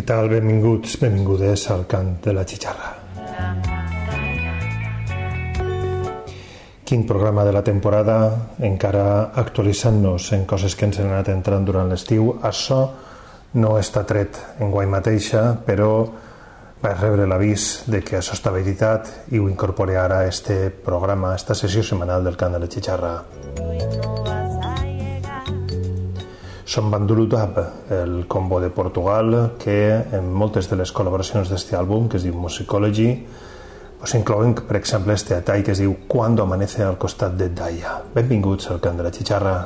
tal? Benvinguts, benvingudes al cant de la xixarra. Quin programa de la temporada, encara actualitzant-nos en coses que ens han anat entrant durant l'estiu. Això no està tret en guany mateixa, però vaig rebre l'avís de que això estava editat i ho incorporé ara a este programa, a esta sessió setmanal del cant de la xixarra. Som Bandurudab, el combo de Portugal, que en moltes de les col·laboracions d'aquest àlbum, que es diu Musicology, inclouen, per exemple, este tall que es diu Cuando amanece al costat de Daya. Benvinguts al cant de la xixarra.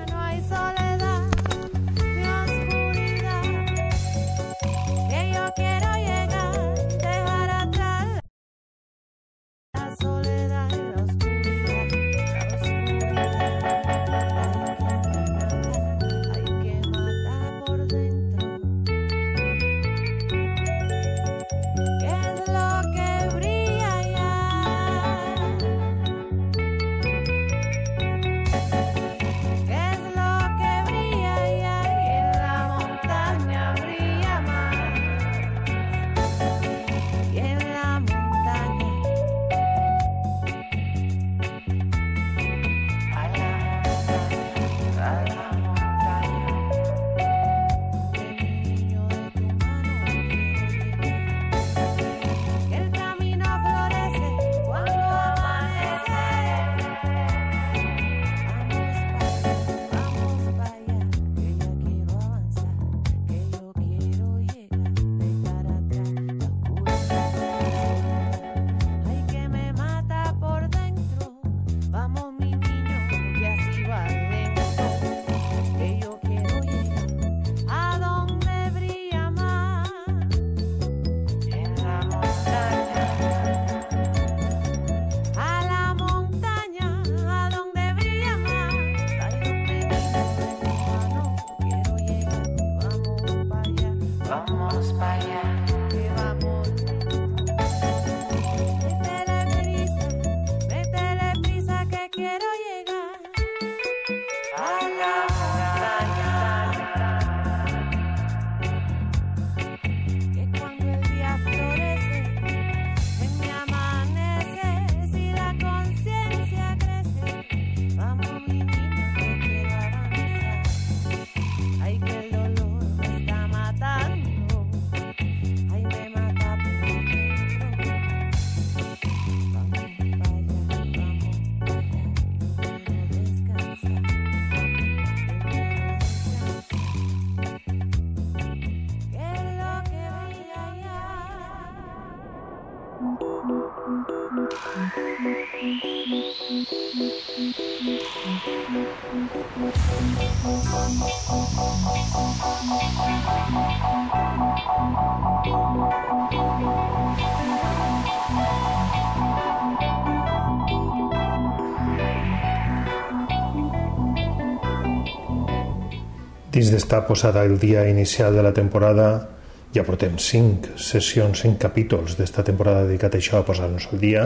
Dins d'esta posada el dia inicial de la temporada, ja portem 5 sessions, 5 capítols d'esta temporada dedicat a això, a posar-nos al dia.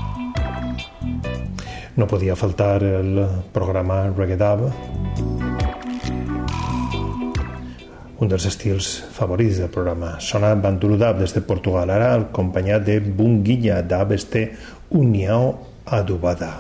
No podia faltar el programa Reggae Dub, un dels estils favorits del programa. Sona Bandurudab des de Portugal, ara acompanyat de Bunguilla Dub, União Adubada.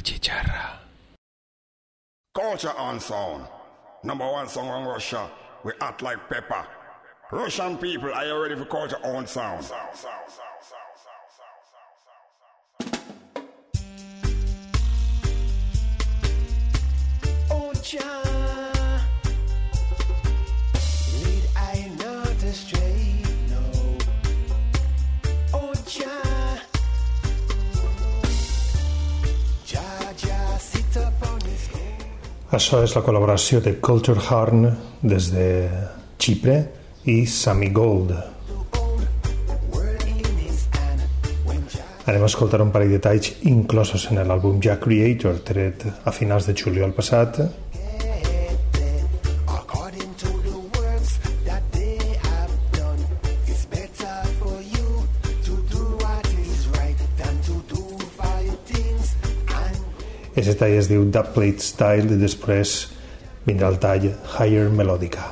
chicharra. Culture and sound. Number one song on Russia. We act like pepper. Russian people, are you ready for culture on sound? Oh, Jah, lead I not astray, no. Oh, Jah, Jah, sit upon his throne. Això és la col·laboració de Culture Horn des de Xipre i Sammy Gold. Anem a escoltar un parell de talls inclosos en l'àlbum Jah Creator, tret a finals de juliol passat. Aquest tall es diu Dub Plate Style i després vindrà el tall Higher Melodica.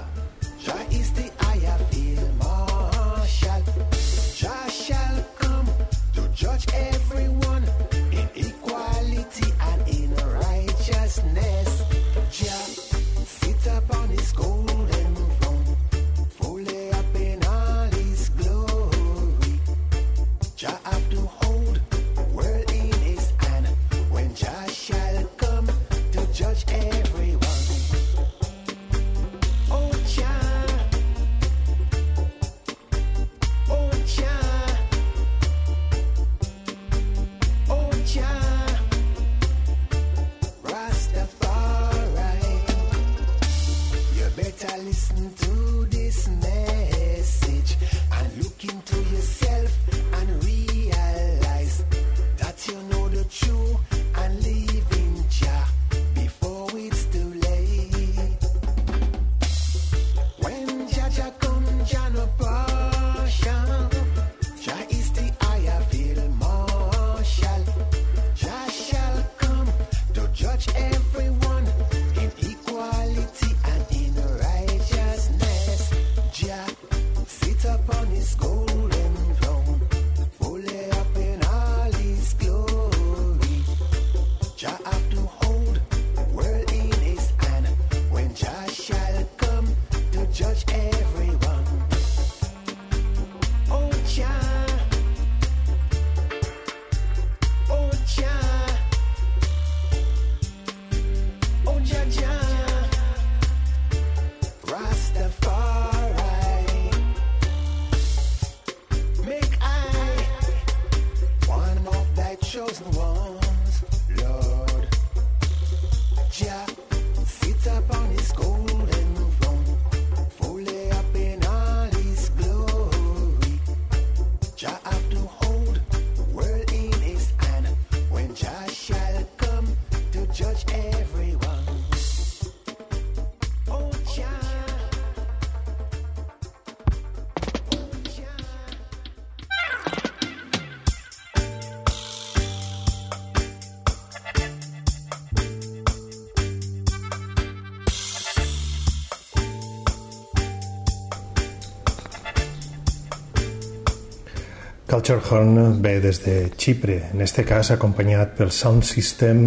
Culture Horn ve des de Xipre, en este cas acompanyat pel Sound System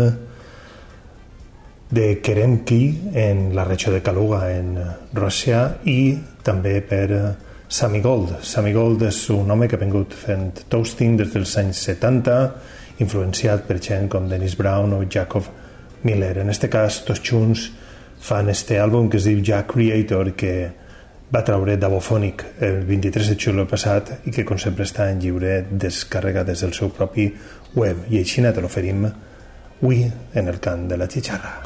de Keremki en la regió de Kaluga en Rússia i també per Sammy Gold. Sammy Gold és un home que ha vingut fent toasting des dels anys 70, influenciat per gent com Dennis Brown o Jacob Miller. En este cas, tots junts fan este àlbum que es diu Jah Creator, que va treure Davophonic el 23 de juliol passat i que com sempre està en lliure descàrrega des del seu propi web, i així te l'oferim avui en el cant de la xicharra.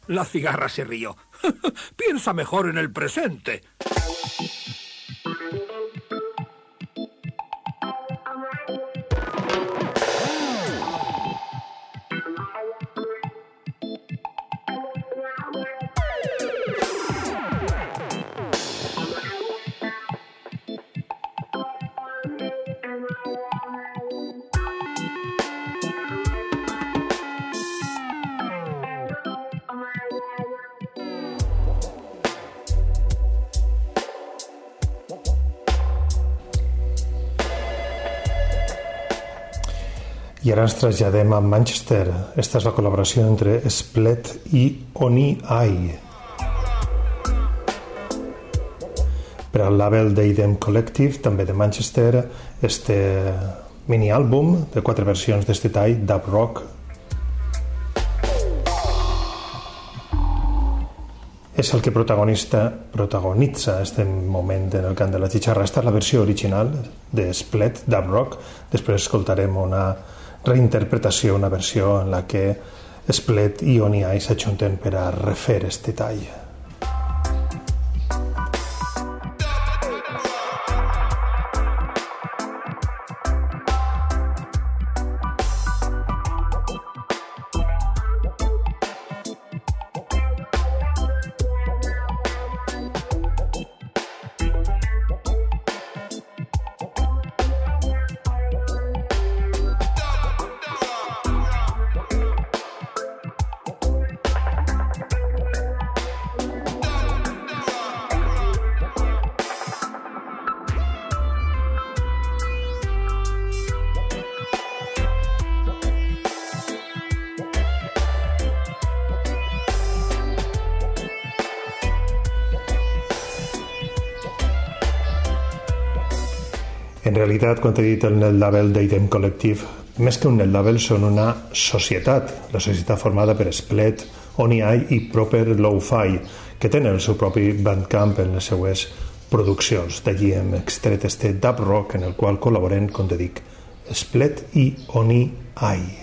La cigarra se rió. Piensa mejor en el presente. I ara ens traslladem a Manchester. Esta és la col·laboració entre Splet i Oni Eye. Per al label d'Eidem Collective, també de Manchester, este mini-àlbum de 4 versions d'este tall, dub rock. És el que protagonitza este moment en el cant de la xixarra. Esta és la versió original de Splet, dub rock. Després escoltarem una reinterpretació, una versió en la que Splet i Oni Eye s'ajunten per a refer este tall. En realitat, quan he dit el net label d'Eidem Collective, més que un net label són una societat, la societat formada per Splet, Oni Eye i Proper Lo-Fi, que tenen el seu propi bandcamp en les seues produccions. D'allí hem extret este dub rock en el qual col·laboren, com te dic, Splet i Oni Eye.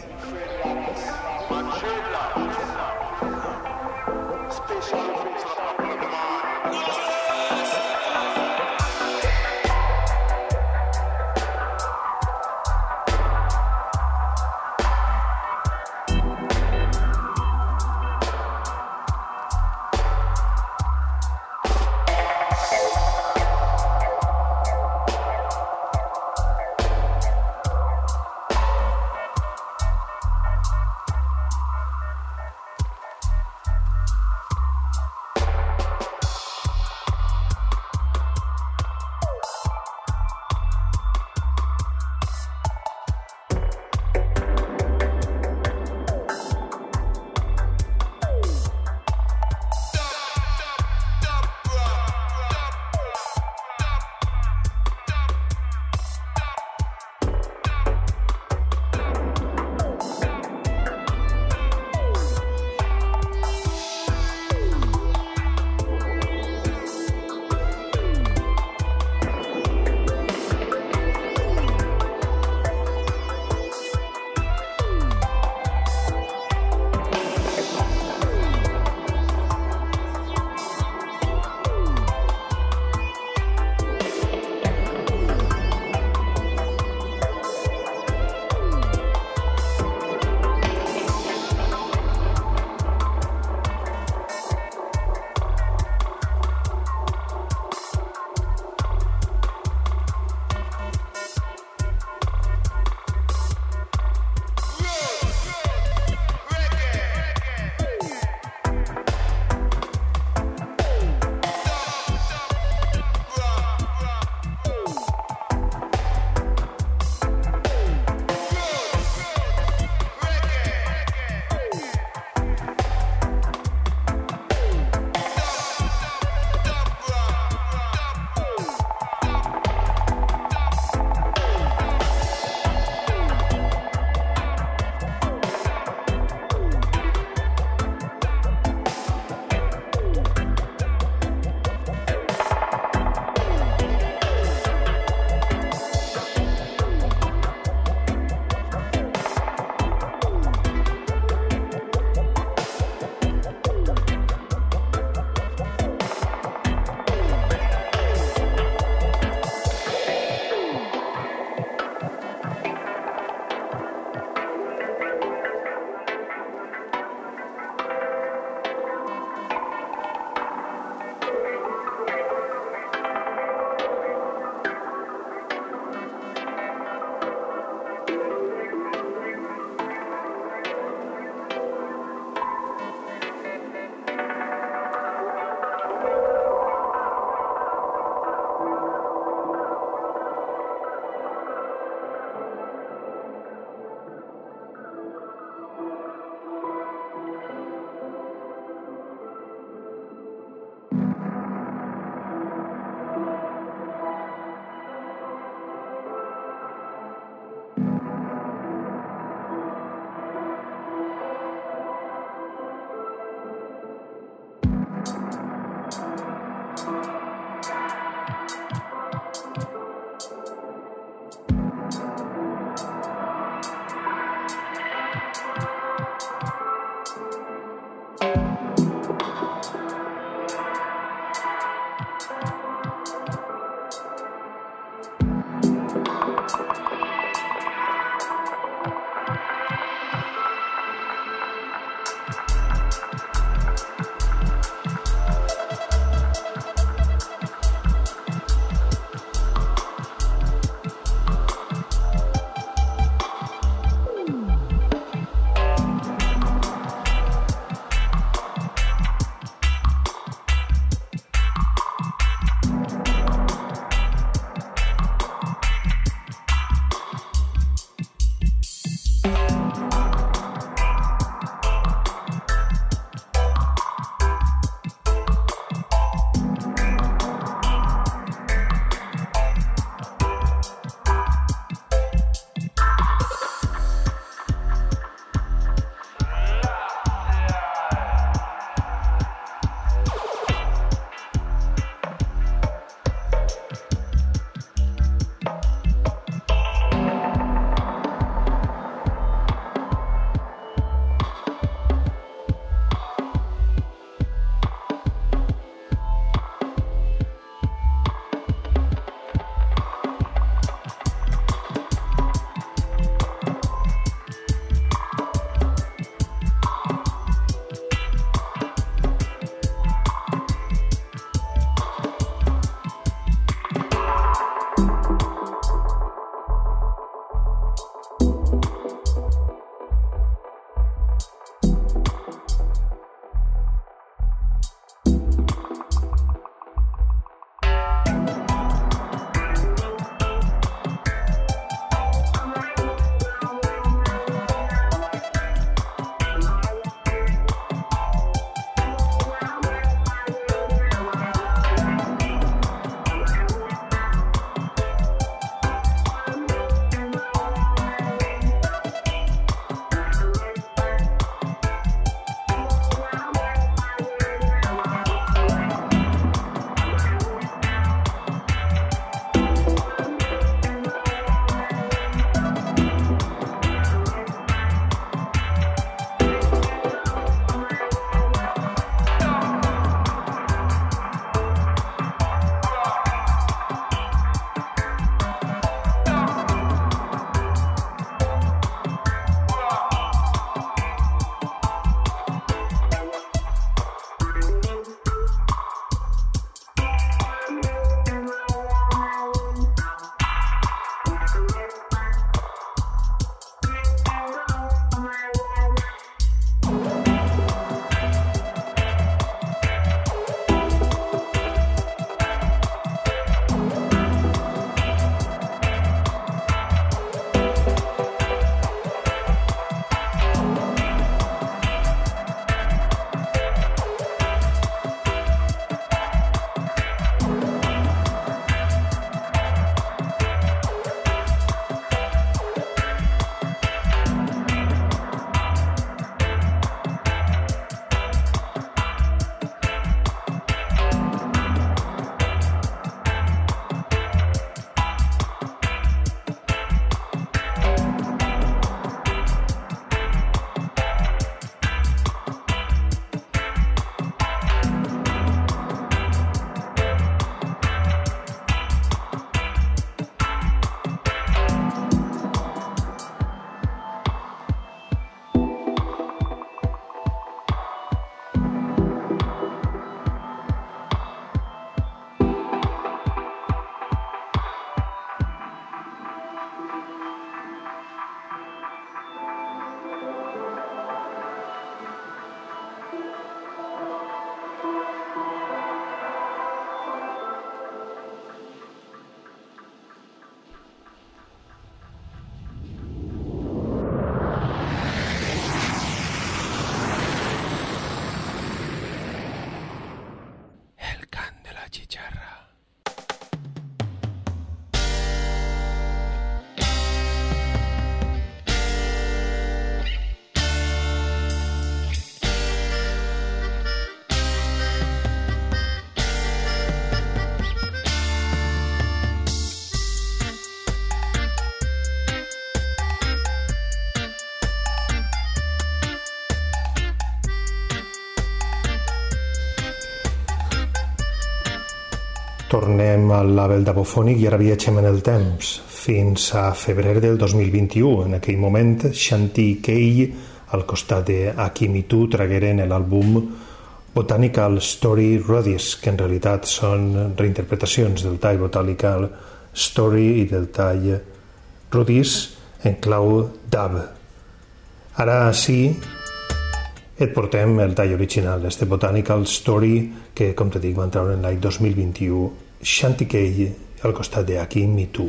Tornem al label d'Apofònic i ara viatgem en el temps, fins a febrer del 2021. En aquell moment, Shanti Kei, al costat de Akimitu, tragueren l'àlbum Botanical Story Ruddies, que en realitat són reinterpretacions del tall Botanical Story i del tall Ruddies en clau dub. Ara sí, et portem el tall original, este Botanical Story, que, com te dic, van treure en l'any 2021, Shanti Kei al costat de Akimitu.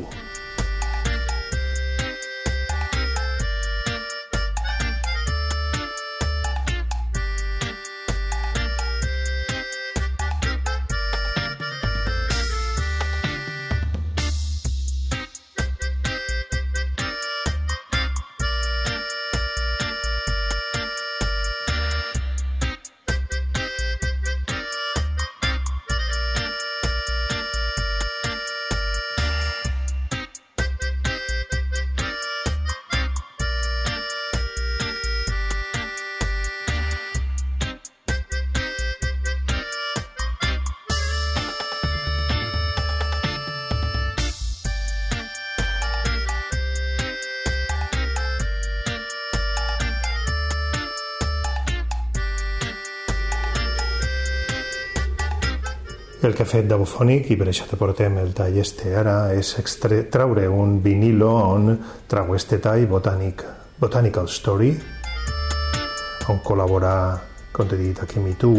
El que ha fet d'Apofònic, i per això te portem el tall este ara, és traure un vinilo on trau este tall Botanical Story, on col·labora, com t'he dit, Akimitu,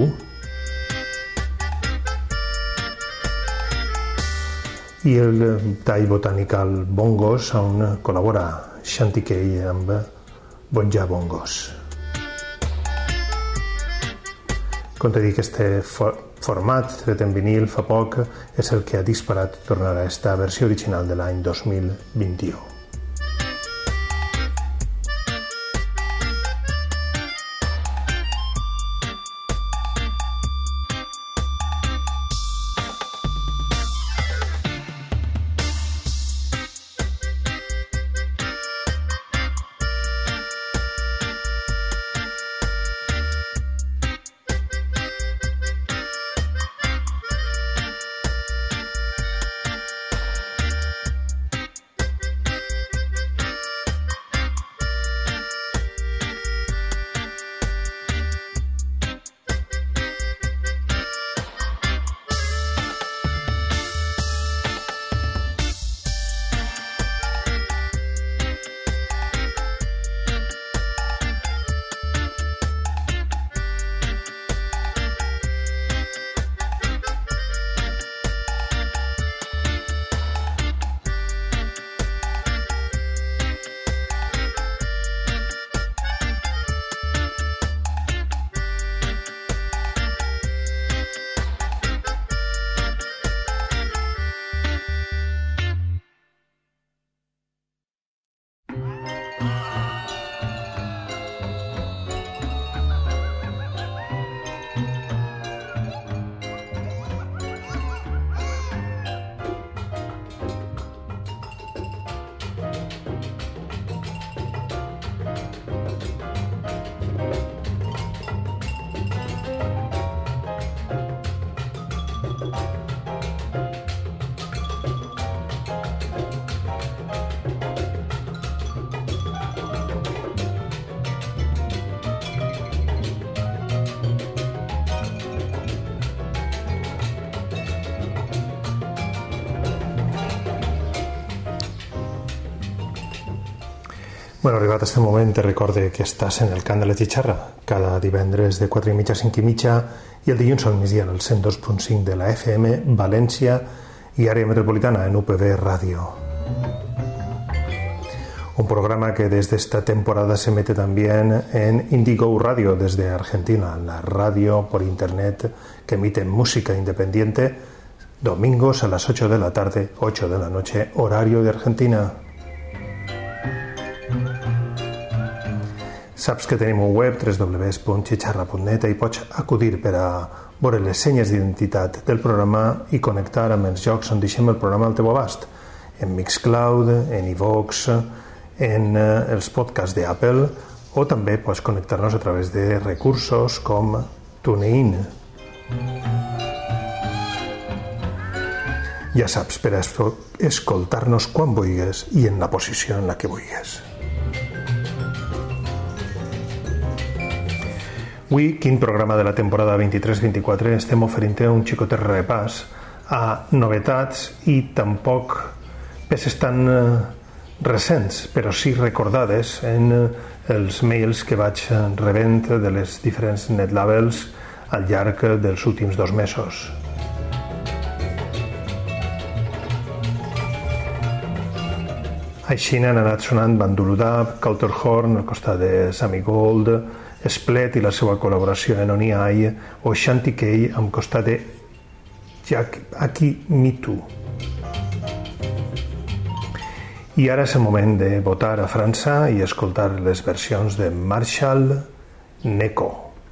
i el tall Botanical Bongos, on col·labora Shanti Kei amb Bonja Bongos. Com t'he dit, este format tret en vinil fa poc és el que ha disparat i tornarà a esta versió original de l'any 2021. Bueno, arribat a aquest moment, te recorde que estàs en el Cant de la Xixarra, cada divendres de 4:30 a 5:30 i el dilluns al migdia al 102.5 de la FM, València i àrea metropolitana en UPV Ràdio. Un programa que desde esta temporada se mete también en Indigo Radio desde Argentina, la radio por internet que emite música independiente domingos a las 8 de la tarde, 8 de la noche, horario de Argentina. Saps que tenim un web, www.xixarra.net, i pots acudir per a veure les senyes d'identitat del programa i connectar amb els llocs on deixem el programa al teu abast, en Mixcloud, en iVoox, en els podcasts d'Apple, o també pots connectar-nos a través de recursos com TuneIn. Ja saps, per a escoltar-nos quan vulguis i en la posició en la que vulguis. Avui, quin programa de la temporada 23-24, estem oferint-te un xicotet repàs a novetats i tampoc peces tan recents, però sí recordades en els mails que vaig rebent de les diferents netlabels al llarg dels últims 2 mesos. Així han anat sonant Banduludab, Culturhorn al costat de Sammy Gold, Splet i la seva col·laboració en Oni Ai o Shanty Kay amb costat de Aki Mitu. I ara és el moment de votar a França i escoltar les versions de Marshall Neko.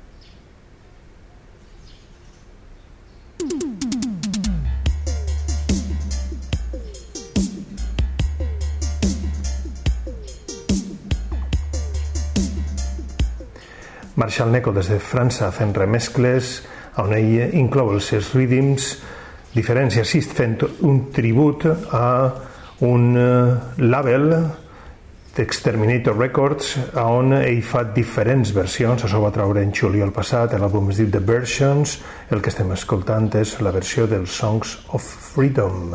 Marshall Neko des de França fent remescles on ell inclou els seus rhythms diferents i així fent un tribut a un label d'Exterminator Records on ell fa diferents versions. Això va treure en juliol passat, l'àlbum es diu The Versions. El que estem escoltant és la versió dels Songs of Freedom.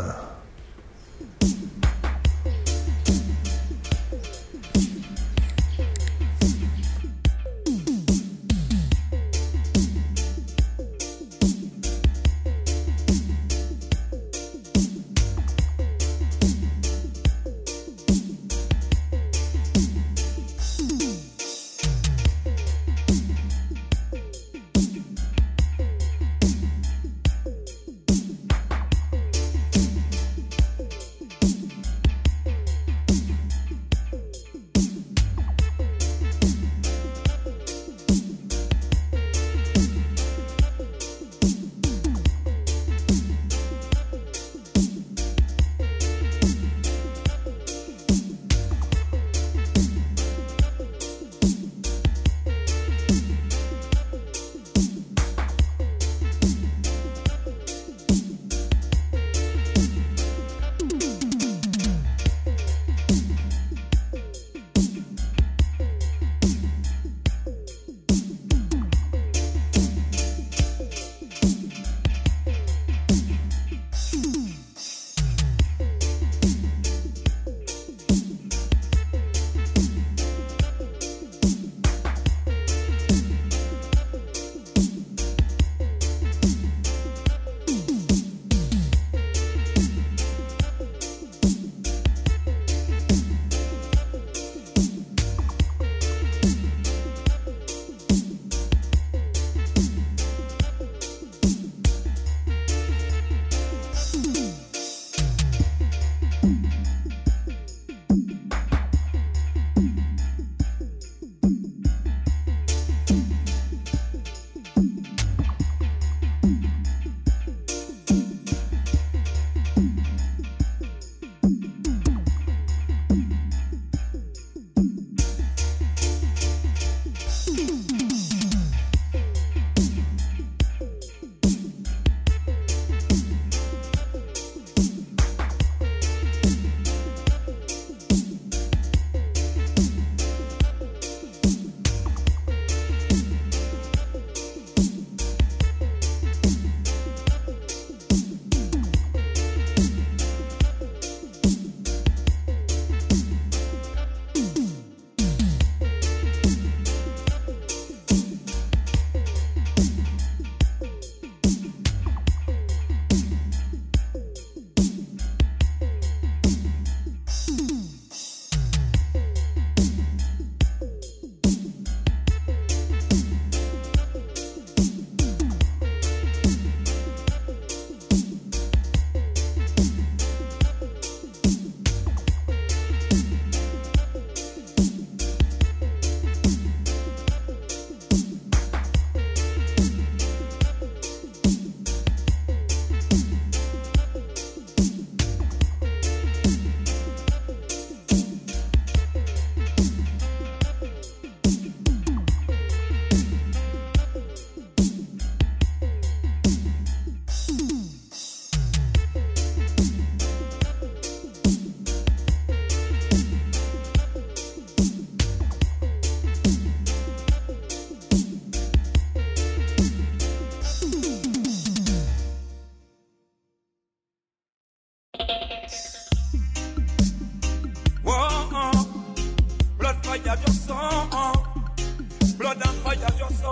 fire just blood and fire just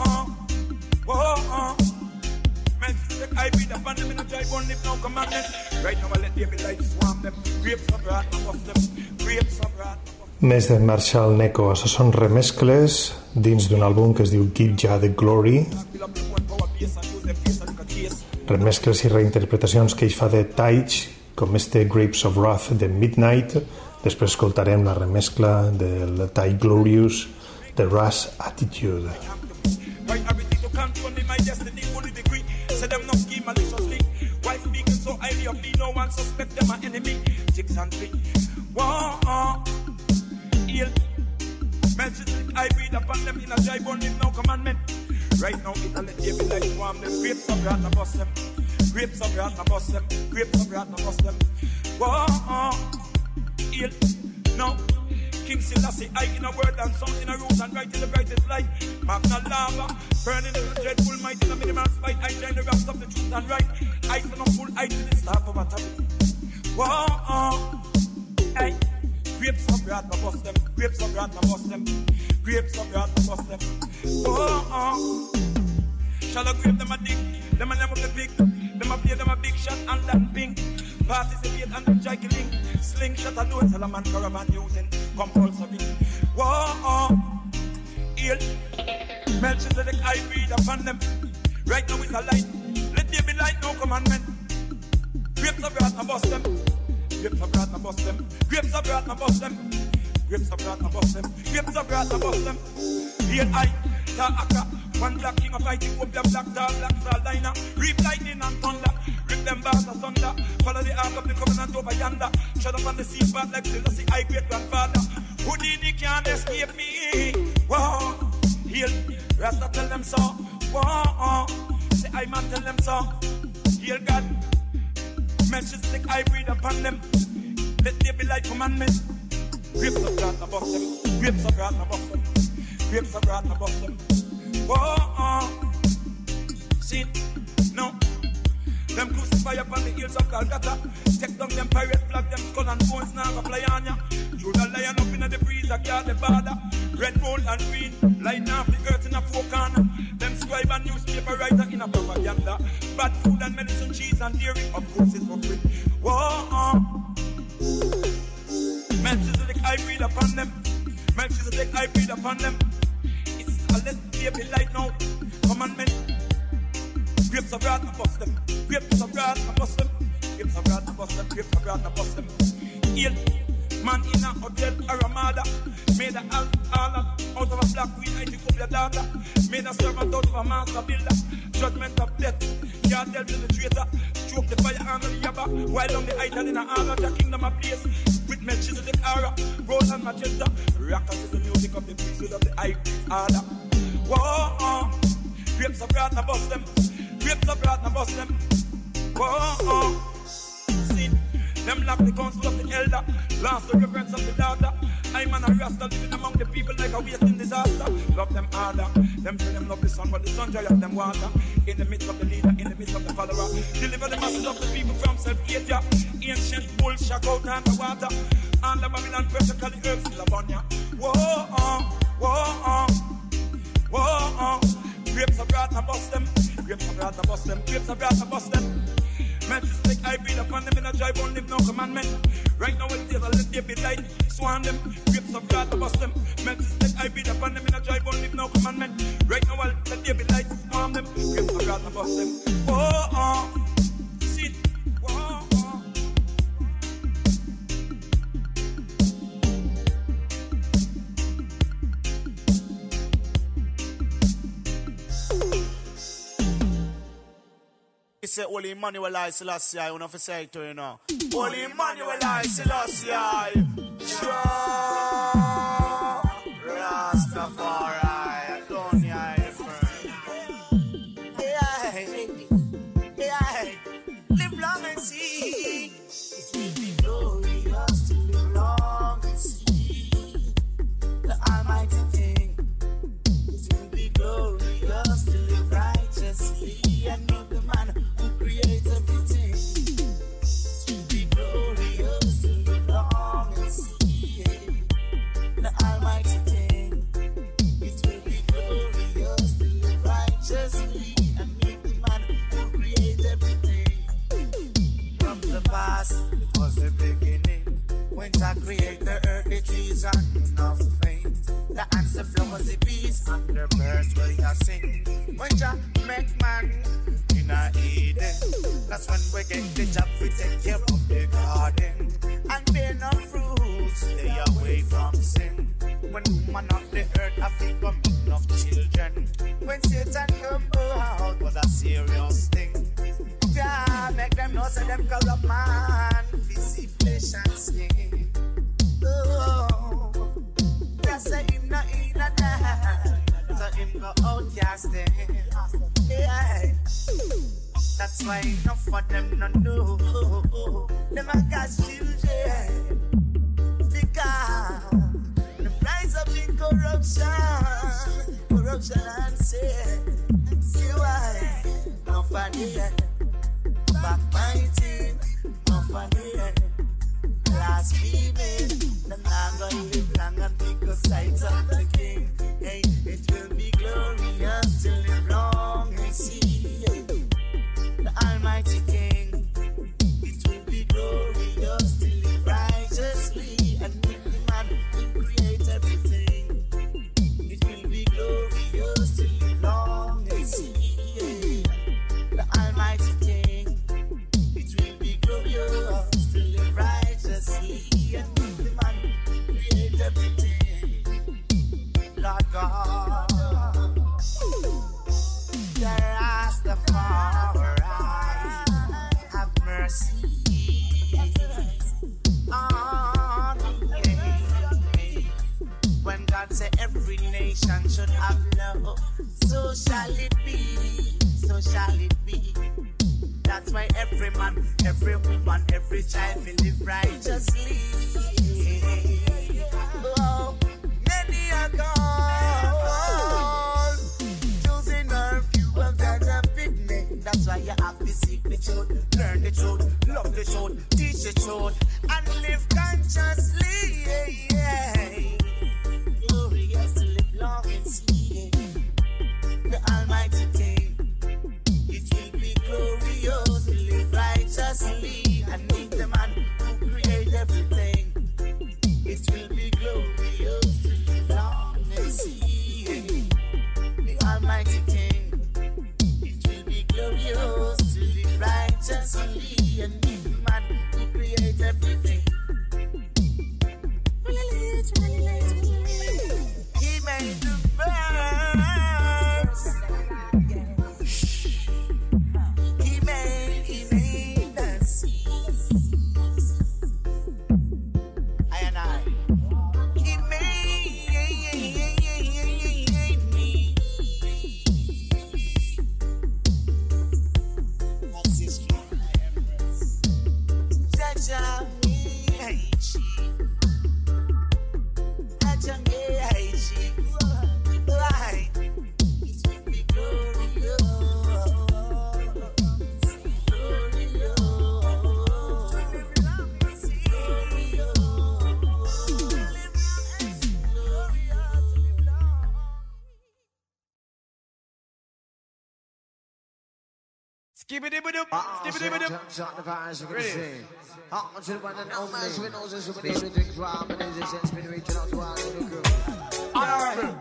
men take I be the fan them in a dry bone live no commandment. Right now I let there be light swarm them. Grapes of wrath I bust them. Grapes of wrath. Més de Marshall Neko, això són remescles dins d'un àlbum que es diu Give Jah the Glory. Remescles i reinterpretacions que ell fa de Taich, com este Grapes of Wrath de Midnight. Després escoltarem la remescla del Taich Glorious de Ras Attitude. Say them no scheme maliciously. Why speaking so highly of me? No one suspect them an enemy. Chicks and three. Whoa, ill. Mention I breathe upon them in a dry bone with no commandment. Right now it a let there be like swarm them. Grapes of wrath I bust them. Grapes of wrath I bust them. Grapes of wrath I bust them. Whoa, ill. No. King Selassie, I in a word and sound in a root and right in the brightest light. Magna lava, burning in the dreadful might in the minimal spite. I join the rocks of the truth and right. I stand up full eye to the staff of authority. Whoa, hey. Grapes of wrath, I bust them. Grapes of wrath, I bust them. Grapes of wrath, I bust them. Whoa, shall I grape them a dick? Them a name of the big. Them a play them a big shot and that pink. Participate and the jiggling. Slingshot a load, Salaman caravan using compulsory. Whoa, ill. Melchizedek, I breathe upon them. Right now it's a light. Let there be light, no commandment. Grapes of wrath, I bust them. Grapes of wrath, I bust them. Grapes of wrath, I bust them. Grapes of wrath, I bust them. Grapes of wrath, I bust them. Here I, Ta'aka. One black king of fighting up the black star, liner. Reap lightning and thunder. Rip them bars asunder. Follow the ark of the covenant over yonder. Shut up on the sea path like Selassie, I great grandfather. Houdini can't escape me. Whoa, heal. Rasta tell them so. Whoa, say I man tell them so. Heal God. Messages like I breathe upon them. Let there be light commandment. Grapes of wrath above them. Grapes of wrath above them. Grapes of wrath above them. Whoa, see, no. Them crucify upon the hills of Calcutta. Take down them pirate flag, them skull and bones now go fly on ya. Through the lion up in the breeze, I guard the border. Red, gold and green, light off the earth in a four corner. Them scribe and newspaper writer in a propaganda. Bad food and medicine, cheese and dairy, of course it's for free. Whoa, Melchizedek, I breathe upon them. Melchizedek, I breathe upon them. Let there be light now. Commandment. Grapes of wrath, I bust them. Grapes of wrath, I bust them. Grapes of wrath, I bust them. Grapes of wrath, I bust them. Heal. Man in a hotel or a mother. Made a Allah out of a black queen. I take up your daughter. Made a servant out of a master builder. Judgment of death. Can't tell to the traitor. Stroke the fire and the yabba. While on the idol in a honor. The kingdom of place. With Melchizedek aura. Gold and magenta. Rockers is the music of the priesthood of the high priest order. Whoa, grapes of wrath, I bust them. Grapes of wrath, I bust them. Whoa, see, them lack the counsel of the elder. Lost the reverence of the daughter. I'm an Rasta living among the people like a wasting disaster. Love them harder. Them say them love the sun, but the sun dry up them water. In the midst of the leader, in the midst of the follower. Deliver the masses of the people from self-hate, yeah. Ancient bull, shack out and the water. And the Babylon perfectly herbs in Labonia. Whoa, whoa, whoa, grapes of wrath, I bust them. Grapes of wrath, I bust them. Grapes of wrath, I bust them. Melchizedek, I breathe upon them in a dry bone, live no commandment. Right now it is, I let there be light, swarm them. Grapes of wrath, I bust them. Melchizedek, I breathe upon them in a dry bone, live no commandment. Right now I let there be light, swarm them. Grapes of wrath, I bust them. Whoa, see, whoa. He said, Holy Emmanuel I Selassie, I want to say it to you now. Holy Emmanuel I Selassie, Rastafari, don't you friend? Yeah, live long and see. It will be glorious to live long and see the Almighty thing. It will be glorious to live righteously and know the man who creates everything. It will be glorious to live long and see. was the beginning. When I create the earth, the trees and of flame. The ants, the flowers, the bees, and the birds will ya sing. When Jah make man in a Eden, that's when we get the job to take care of the garden. And bear no fruits, stay away from sin. When woman of the earth have become enough children. When Satan come out was a serious thing. God make them know say them corrupt man. Busy flesh and skin. Oh, that's say him not in a die. So him go outcasting. Yeah. That's why enough for them not know. Them are God's children. Because the price of the corruption and sin. See why? No funny. Backbiting, no funny. Blaspheming. The man going to live long and take the sights of the king. Hey, it will be glorious to live long and see the Almighty King. It will be glorious to live righteously and with the man who create everything. It will be glorious to live long and see the Almighty King. It will be glorious to live righteously and with the man who create everything. Lord God, Rastafari, have mercy on me. When God say every nation should have love, so shall it be, so shall it be. That's why every man, every woman, every child will live righteously. Oh, many are gone, choosing a few of that are picnic. That's why you have to seek the truth, learn the truth, love the truth, teach the truth, and live consciously. Glorious to live long and see the Almighty King. It will be glorious to live righteously and meet the man who created everything. It will be glorious to live long and see the Almighty King. It will be glorious to live righteously and meet the man who created everything. He made the birds. He made the seas. I and I. He made me. That's his Jaja me. Skibidi-bidi-doo, skibidi-bidi-doo. Ready? Honorable.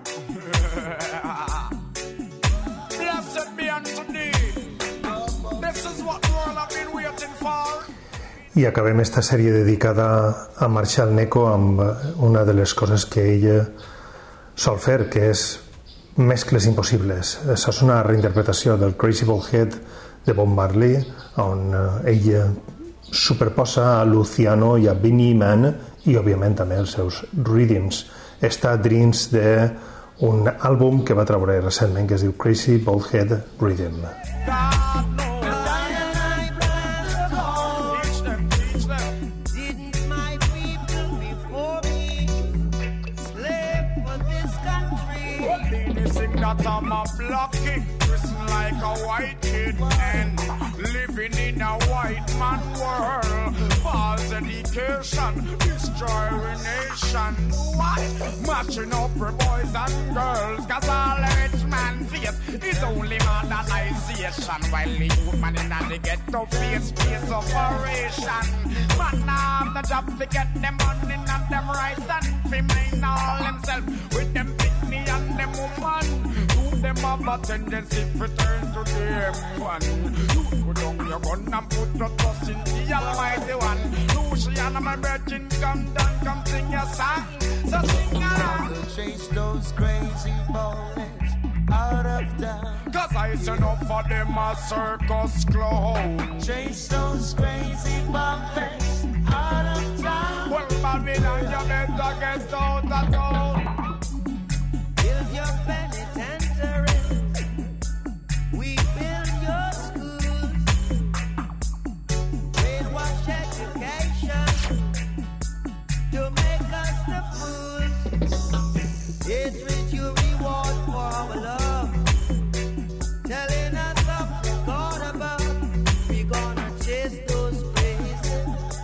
Blessed be Anthony. This is what the world have been waiting for. I acabem esta sèrie dedicada a Marshall Neko amb una de les coses que ella sol fer, que és mescles impossibles. Això és una reinterpretació del Crazy Bald de Bob Marley, on ella superposa a Luciano i a Beenie Man i òbviament també els seus rhythms. Està dins d'un àlbum que va treure recentment que es diu Crazy Bald Rhythm. That I'm a blocky, like a white kid and living in a white man world. False education, destroy nation. Why? Matching up for boys and girls, cause all the rich man face is only modernization, while the youth man in the ghetto face operation. Man have the job to get them money and them rights and fi mind all themselves with them picnic and them woman. Them have a tendency to turn to them one. You put down your gun and put your trust in the Almighty One. Luciana, my virgin, come down, come sing your song. So sing along. Chase those crazy boys out of town. Cause I send up for them a circus clown. Chase those crazy boys out of town. Well, Babylon, you better get out of town. Build your penitentiary. We build your schools. Brainwash education to make us the fools. Hatred you reward for our love. Telling us of God above. We gonna chase those praises.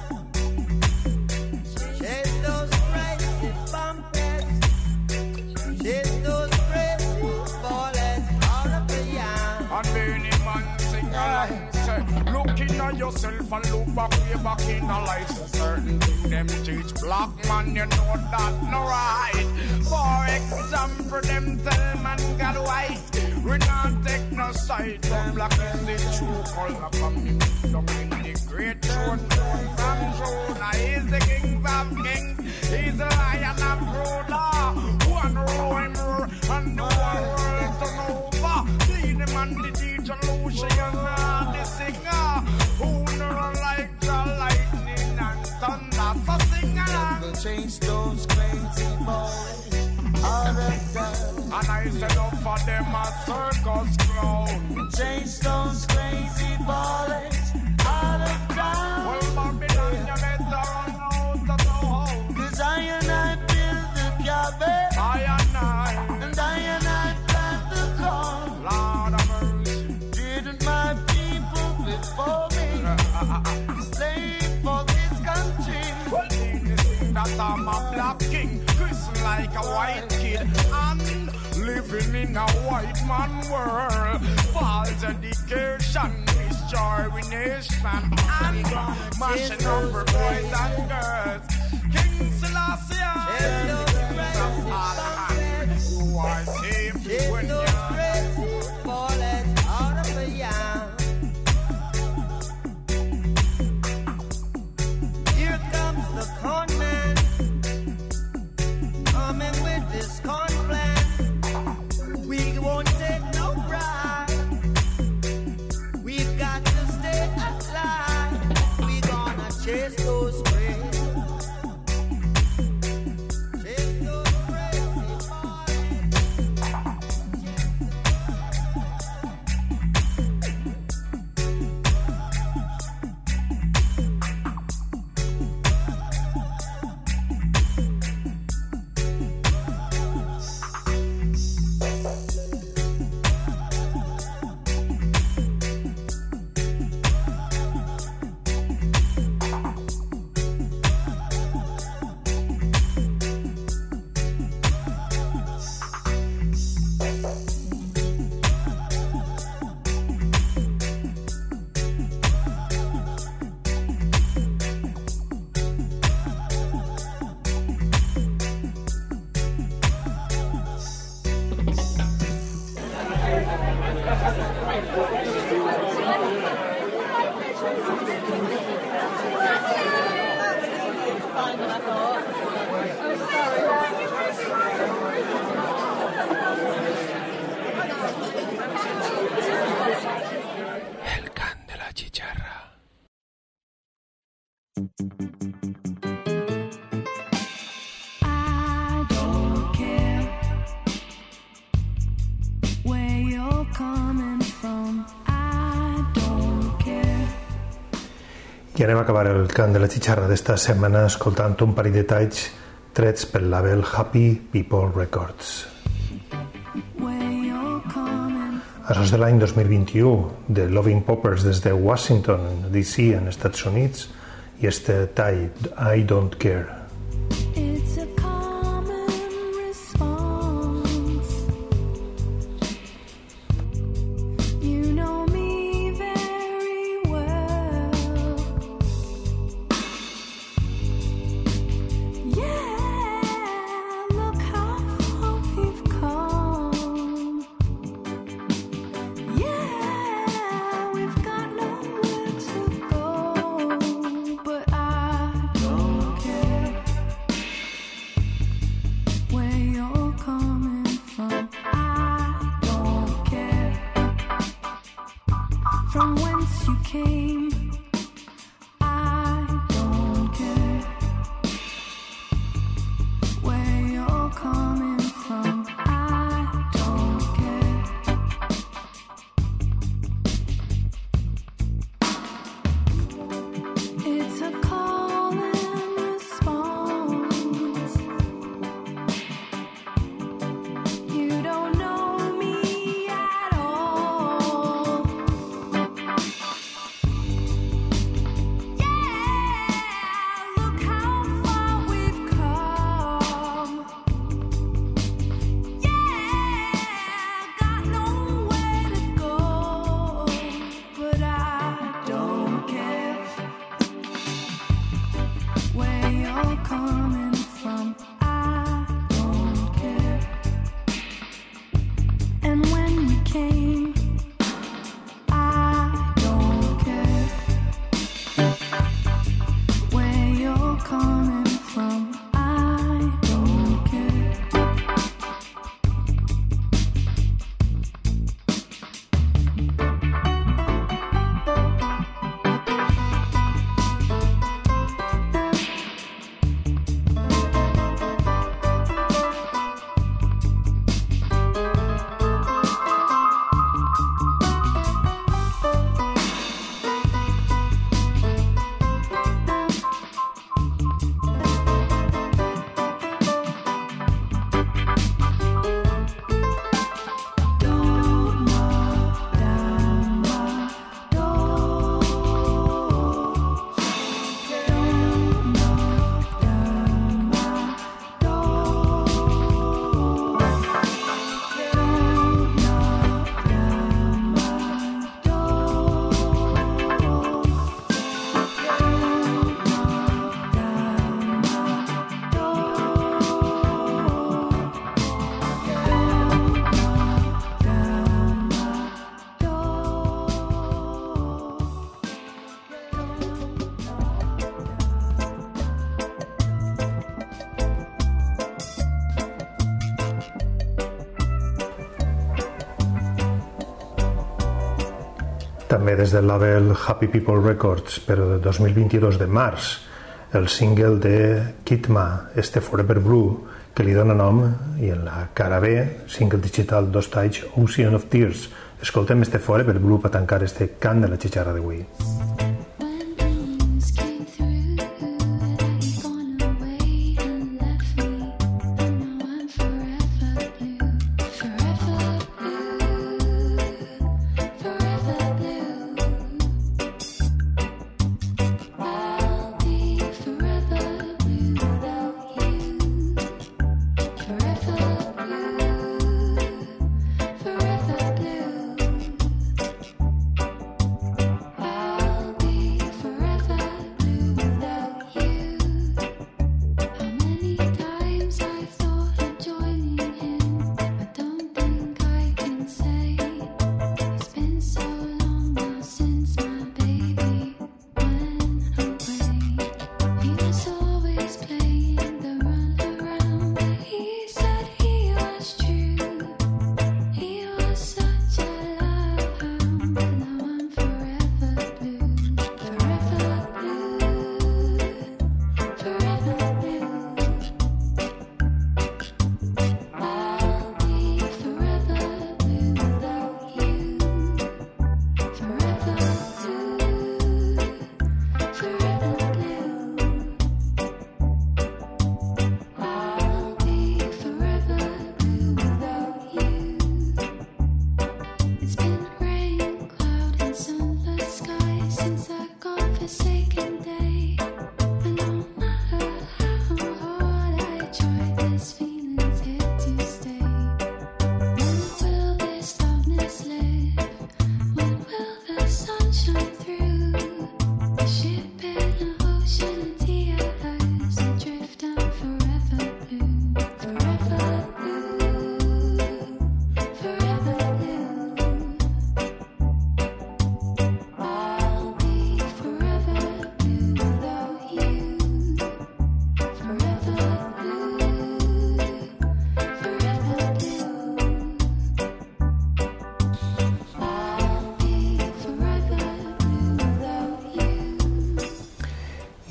Chase those crazy bumpers. Chase those crazy ballers out of the yard. And many man sing along, say, looking at yourself and look back in a life. Certain thing them teach black man, you know that no right. For example, them tell man God white. We not take no side, but black is the true color from him. Down in the great throne from Jonah. He's the king of kings, he's the lion of ruler. One row him roar, and the whole world turn over. See the man, the teacher, Lucian, the singer. Who know like the lightning and thunder. So sing along. Chase those crazy boys out of town. And I set up for them a circus clown. Chase those crazy boys out of town. Well, Babylon, you better run out of the house. Cause I and I build the cabin. I and I, And I plant the corn. Lord of mercy. Didn't my people before me slave for this country? Well, in this thing that I'm a black king, Chris like a white kid, and living in a white man world. False education, destroy nation, and mashing up for boys and girls. King Selassie, who was him Chase when those you crazy ballers out of the yard. Here comes the con man, coming with his con plan. We won't take no bribe. We've got to stay alive. We gonna chase those crazy. Chase those crazy boys. El can de la chicharra. I don't care where you're coming from. I don't care. I anem a acabar el cant de la xixarra d'esta setmana escoltant un parell de talls trets pel label Happy People Records. Where you're coming from. Això és de l'any 2021, de Loving Poppers des de Washington, D.C., en Estats Units, i este Tide, I Don't Care. It's a common response. You know me very well. Yeah, look how far we've come. Yeah, we've got nowhere to go, but I don't care where you're coming from. I don't care from whence you came. I don't care where you're coming from. I don't care. It's a call and response. You don't know me at all. Yeah, look how far we've come. Yeah, got nowhere to go, but I don't care where you're coming from. I don't care. And when we came, I don't care where you're coming from. I don't care. Don't knock down my door. Don't knock down my door. Don't knock down my door. Don't knock down my També des del label Happy People Records, però de 2022 de març, el single de Kitma, este Forever Blue, que li dona nom, i en la cara B, single digital d'Hostage, Ocean of Tears. Escoltem este Forever Blue per tancar este cant de la xixarra d'avui. Forever blue.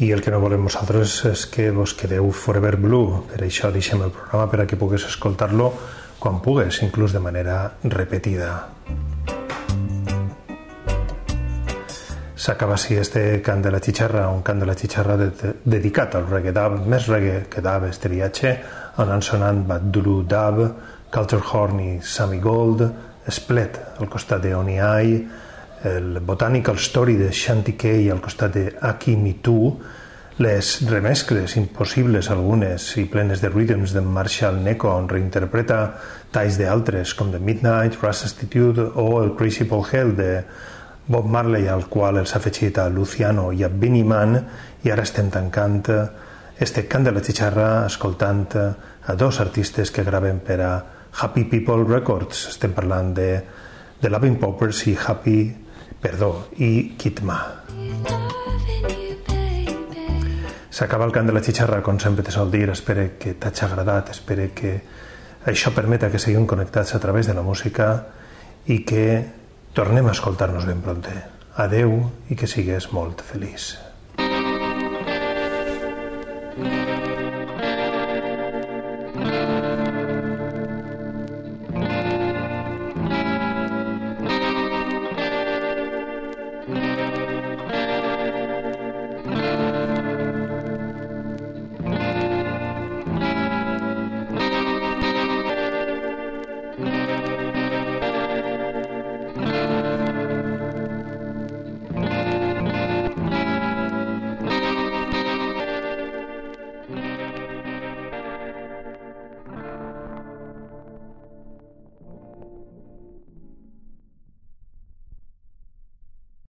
I el que no volem nosaltres és que vos quedeu forever blue. Per això deixem el programa per a que pugues escoltar-lo quan pugues, inclús de manera repetida. S'acaba així este cant de la xicharra, un cant de la xicharra dedicat al reggae dub, més reggae que dub esteriatge, on han sonat Badulu Dub, Culture Horn i Sammy Gold, Split al costat de Oni Ai, el Botanical Story de Shanty Kay al costat de Aki Me Too, les remescles impossibles algunes i plenes de rhythms de Marshall Neko, on reinterpreta talls d'altres com The Midnight, Rustitude o el Crazy Paul Hell de Bob Marley, al qual els ha afegit a Luciano i a Beenie Man, i ara estem tancant este cant de la xicharra escoltant a dos artistes que graven per a Happy People Records. Estem parlant de Loving Paupers i Kid Ma. S'acaba el cant de la xicharra, com sempre te sol dir. Espero que t'hagi agradat, espero que això permeta que seguim connectats a través de la música i que tornem a escoltar-nos ben prompte. Adeu i que sigues molt feliç.